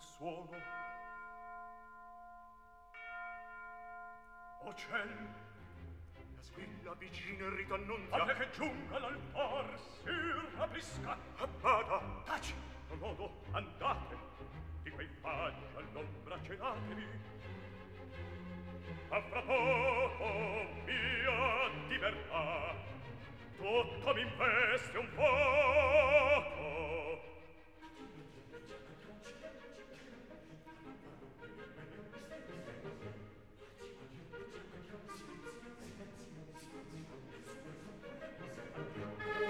suono. O ciel, la squilla vicina il rito annunzia. Fate che giunga l'altar, si rapisca. Vada, taci, non modo, andate, di quei paggi all'ombra cenatevi. Ma fra poco mia di verità tutto m'investe un po'.